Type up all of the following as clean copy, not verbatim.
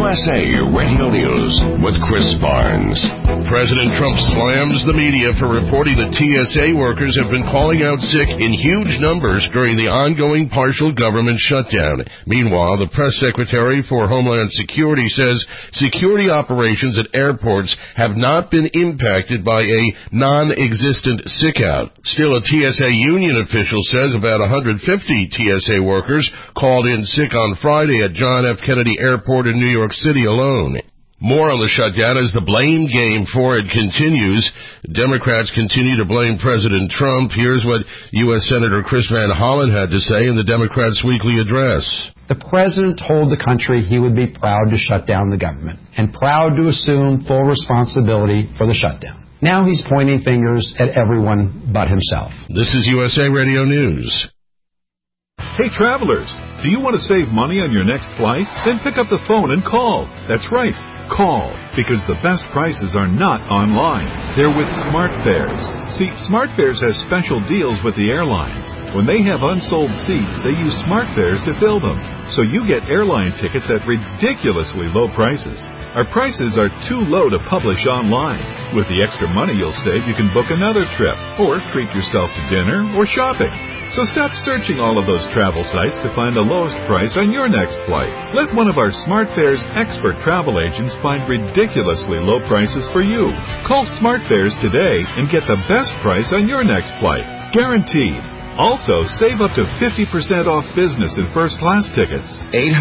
USA Radio News with Chris Barnes. President Trump slams the media for reporting that TSA workers have been calling out sick in huge numbers during the ongoing partial government shutdown. Meanwhile, the press secretary for Homeland Security says security operations at airports have not been impacted by a non-existent sick out. Still, a TSA union official says about 150 TSA workers called in sick on Friday at John F. Kennedy Airport in New York City alone. More on the shutdown as the blame game for it continues. Democrats continue to blame President Trump. Here's what U.S. Senator Chris Van Hollen had to say in the Democrats' weekly address. The president told the country he would be proud to shut down the government and proud to assume full responsibility for the shutdown. Now he's pointing fingers at everyone but himself. This is USA Radio News. Hey, travelers, do you want to save money on your next flight? Then pick up the phone and call. That's right, call, because the best prices are not online. They're with SmartFares. See, SmartFares has special deals with the airlines. When they have unsold seats, they use SmartFares to fill them. So you get airline tickets at ridiculously low prices. Our prices are too low to publish online. With the extra money you'll save, you can book another trip or treat yourself to dinner or shopping. So stop searching all of those travel sites to find the lowest price on your next flight. Let one of our SmartFares expert travel agents find ridiculously low prices for you. Call SmartFares today and get the best price on your next flight. Guaranteed. Also, save up to 50% off business and first-class tickets.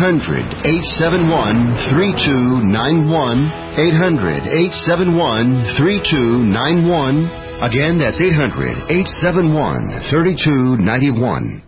800-871-3291. 800-871-3291. Again, that's 800-871-3291.